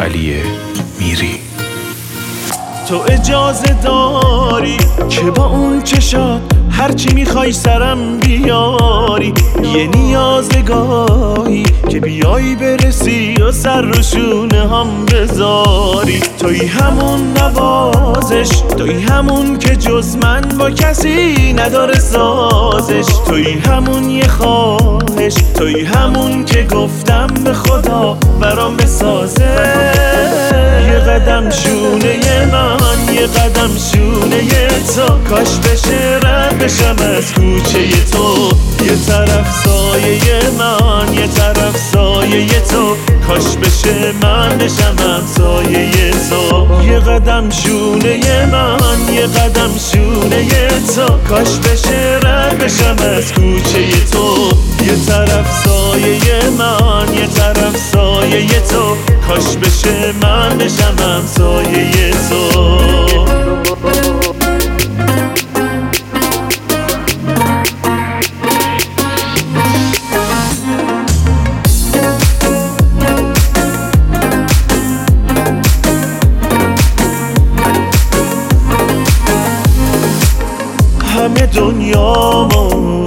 ولی میری. تو اجازه داری که با اون چشات هرچی میخوای سرم بیاری، یه نیازگاهی که بیایی برسی و سر رو شونه هم بذاری. توی همون نوازش، توی همون که جز من با کسی نداره سازش، توی همون یه خواهش، توی همون که گفتم به خدا برام بسازه. یه قدم شونه من، یه قدم شونه تو، کاش بشه رد بشم از کوچه تو. یه طرف سایه من، یه طرف سایه تو، کاش بشه من بشم همسایه تو. یه قدم شونه من، یه قدم شونه تو، کاش بشه رد بشم از کوچه تو. یه طرف سایه من، یه طرف سایه تو، کاش بشه من بشم همسایه تو. همه دنیامو،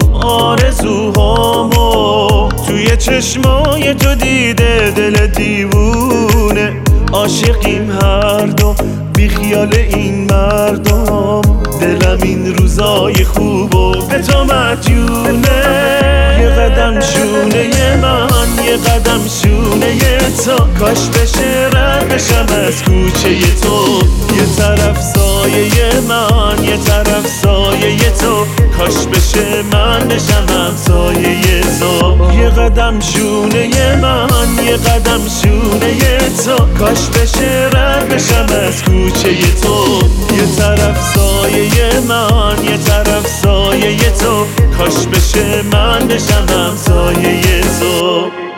آرزوهامو توی چشمای تو دیده دل دیوونه. عاشقیم هر دو، بی خیال این مردم، دلم این روزای خوبو به تو مدیونه. یه قدم شونه من، یه قدم شونه تو، کاش بشه رد بشم از کوچه تو. یه طرف سایه من، یه طرف سایه تو، کاش بشه من بشم همسایه تو. یه قدم شونه من، یه قدم شونه تو، کاش بشه رد بشم از کوچه تو. یه طرف سایه من، یه طرف سایه تو، کاش بشه من بشم همسایه تو.